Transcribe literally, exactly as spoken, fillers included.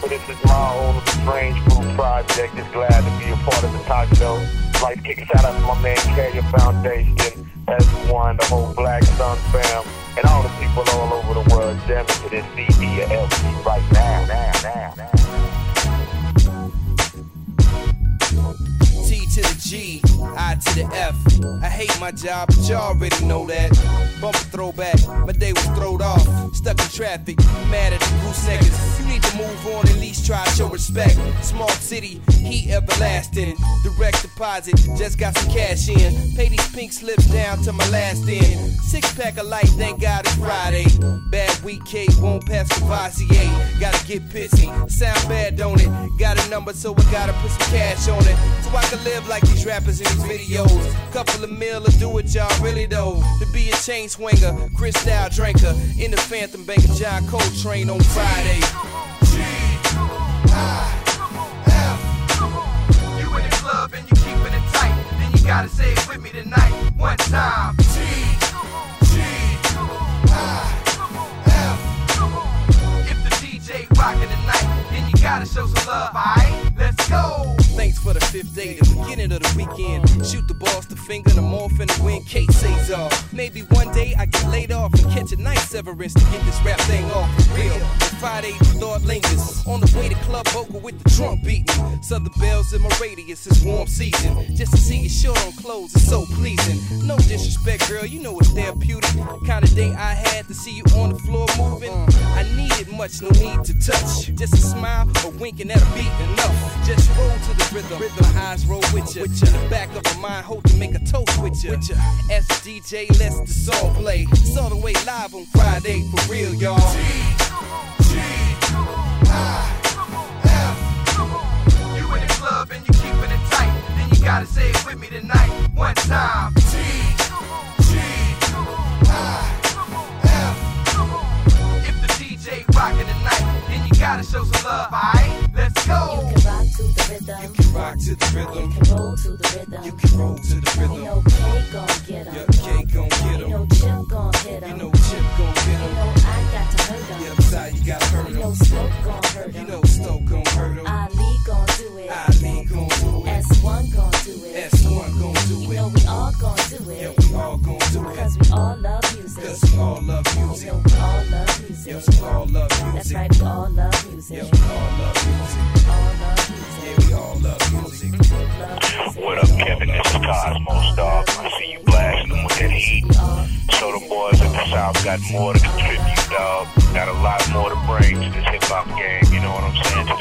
This is my own Strange Food Project. Just glad to be a part of the talk show. Like to kick a shout out to my man Carrier Foundation, S one, the whole Black Sun fam, and all the people all over the world jamming to this C D or L P right now, now, now, now. T to the G, I to the F. I hate my job, but y'all already know that. Bump a throwback, my day was throwed off. Stuck in traffic, mad at the goose niggas. You need to move on, at least try to show respect. Small city, heat everlasting. Direct deposit, just got some cash in. Pay these pink slips down to my last end. Six pack of light, thank God it's Friday. Bad week, K won't pass Cavassier. Gotta get pissy, sound bad, don't it? Got a number, so I gotta put some cash on it. So I can live like these rappers in these videos. Couple of mil to do it, y'all really though. To be a chain swinger, crystal drinker. In the Phantom Bank of John Coltrane on Friday. G I F. You in the club and you keeping it tight. Then you gotta say it with me tonight. One time. G G I F. If the D J rockin' tonight, then you gotta show some love, alright? Let's go. Thanks for the fifth day, the beginning of the weekend. Shoot the balls to finger, the morph and the win, Kate Cesar. Maybe one day I get laid off and catch a nice severance to get this rap thing off for real. And Friday, the thought lingers. On the way to club vocal with the drum beating. Southern bells in my radius, it's warm season. Just to see you short on clothes is so pleasing. No disrespect, girl, you know it's therapeutic. Kind of day I had to see you on the floor moving. I needed much, no need to touch. Just a smile or winking at a beat enough. Just roll to the rhythm, rhythm. My eyes roll with you. With you. In the back of my mind, hope to make a toast with you. With you. As the D J lets the song play. It's all the way live on Friday, for real, y'all. G G I F. You in the club and you keeping it tight. Then you gotta say it with me tonight. One time. G G I F. If the D J rockin' tonight, then you gotta show some love, alright? Let's go. You can rock to the rhythm. You can rock to the rhythm. You can roll to the rhythm. You can roll to the rhythm. You know K gon' get 'em. Yeah, K gon' get 'em. You know Chip gon' hit 'em. You know Chip gon' get You 'em. know I got to hurt 'em. Yeah, beside you gotta hurt 'em. You know Smoke gon' hurt 'em. You know Stoke gon' hurt 'em. Ali gon' do it. Ali gon' do it. S one gon' do it. S one gon' do You it. know we all gon' do it. Yeah, we all gon' do it. Cause we all love music. Cause we all love You music. know we all love music. Yeah, we all love music. That's right, we all love music. Yeah, we all love music. All love music. Yeah, we all love music. Love music. What up, Kevin? This is Cosmos, dog. I see you blasting them with that heat. So the boys at the South got more to contribute, dog. Got a lot more to bring to this hip hop game. You know what I'm saying?